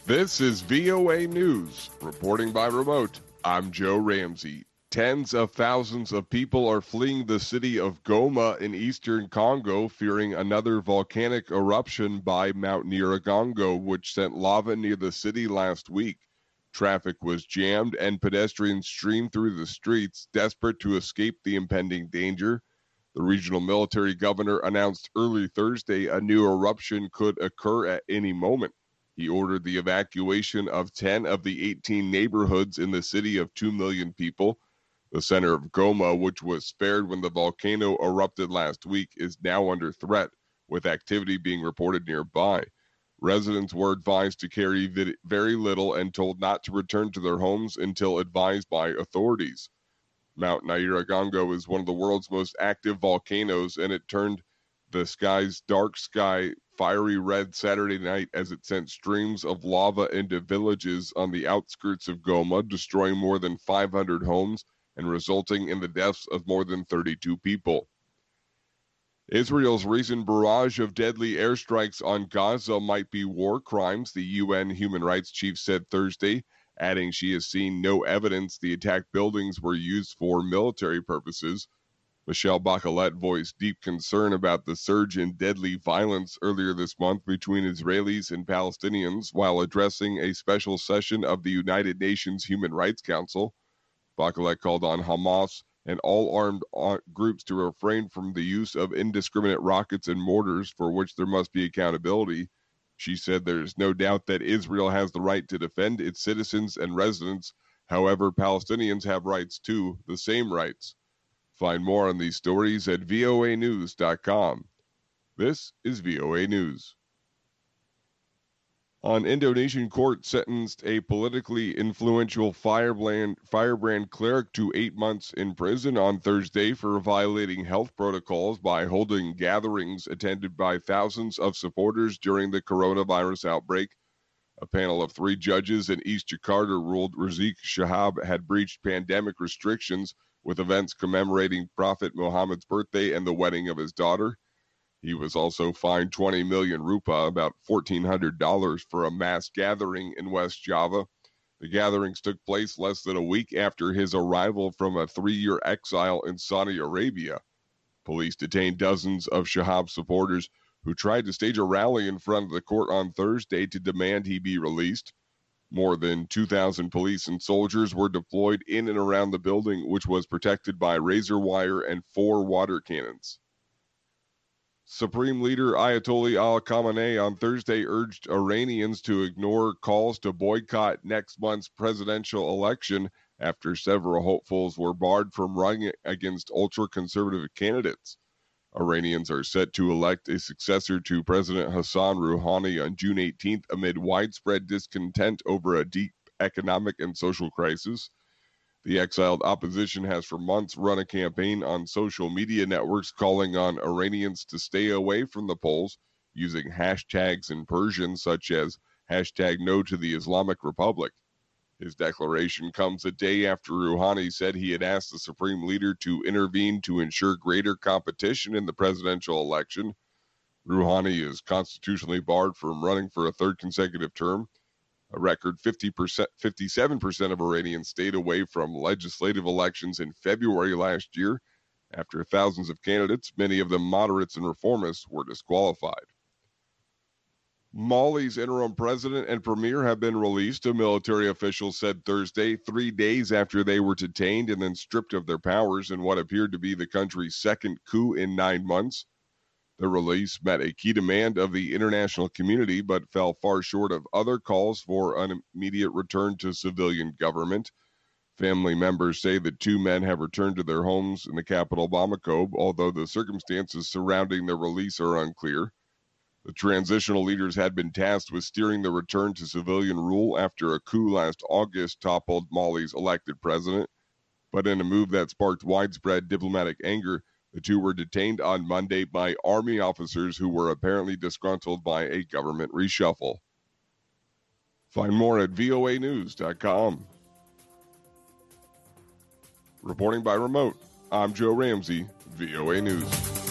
This is VOA News. Reporting by remote, I'm Joe Ramsey. Tens of thousands of people are fleeing the city of Goma in eastern Congo, fearing another volcanic eruption by Mount Nyiragongo, which sent lava near the city last week. Traffic was jammed and pedestrians streamed through the streets, desperate to escape the impending danger. The regional military governor announced early Thursday a new eruption could occur at any moment. He ordered the evacuation of 10 of the 18 neighborhoods in the city of 2 million people. The center of Goma, which was spared when the volcano erupted last week, is now under threat, with activity being reported nearby. Residents were advised to carry very little and told not to return to their homes until advised by authorities. Mount Nyiragongo is one of the world's most active volcanoes, and it turned the sky's dark sky fiery red Saturday night as it sent streams of lava into villages on the outskirts of Goma, destroying more than 500 homes and resulting in the deaths of more than 32 people. Israel's recent barrage of deadly airstrikes on Gaza might be war crimes, the UN human rights chief said Thursday, adding she has seen no evidence the attacked buildings were used for military purposes. Michelle Bachelet voiced deep concern about the surge in deadly violence earlier this month between Israelis and Palestinians while addressing a special session of the United Nations Human Rights Council. Bachelet called on Hamas and all armed groups to refrain from the use of indiscriminate rockets and mortars, for which there must be accountability. She said there is no doubt that Israel has the right to defend its citizens and residents. However, Palestinians have rights too, the same rights. Find more on these stories at voanews.com. This is VOA News. An Indonesian court sentenced a politically influential firebrand cleric to 8 months in prison on Thursday for violating health protocols by holding gatherings attended by thousands of supporters during the coronavirus outbreak. A panel of 3 judges in East Jakarta ruled Rizik Shihab had breached pandemic restrictions with events commemorating Prophet Muhammad's birthday and the wedding of his daughter. He was also fined 20 million rupiah, about $1,400, for a mass gathering in West Java. The gatherings took place less than a week after his arrival from a 3-year exile in Saudi Arabia. Police detained dozens of Shihab supporters who tried to stage a rally in front of the court on Thursday to demand he be released. More than 2,000 police and soldiers were deployed in and around the building, which was protected by razor wire and 4 water cannons. Supreme Leader Ayatollah Ali Khamenei on Thursday urged Iranians to ignore calls to boycott next month's presidential election after several hopefuls were barred from running against ultra-conservative candidates. Iranians are set to elect a successor to President Hassan Rouhani on June 18th amid widespread discontent over a deep economic and social crisis. The exiled opposition has for months run a campaign on social media networks calling on Iranians to stay away from the polls, using hashtags in Persian such as hashtag no to the Islamic Republic. His declaration comes a day after Rouhani said he had asked the supreme leader to intervene to ensure greater competition in the presidential election. Rouhani is constitutionally barred from running for a 3rd consecutive term. A record 57% of Iranians stayed away from legislative elections in February last year after thousands of candidates, many of them moderates and reformists, were disqualified. Mali's interim president and premier have been released, a military official said Thursday, 3 days after they were detained and then stripped of their powers in what appeared to be the country's 2nd coup in 9 months. The release met a key demand of the international community, but fell far short of other calls for an immediate return to civilian government. Family members say the 2 men have returned to their homes in the capital Bamako, although the circumstances surrounding their release are unclear. The transitional leaders had been tasked with steering the return to civilian rule after a coup last August toppled Mali's elected president. But in a move that sparked widespread diplomatic anger, the 2 were detained on Monday by army officers who were apparently disgruntled by a government reshuffle. Find more at voanews.com. Reporting by remote, I'm Joe Ramsey, VOA News.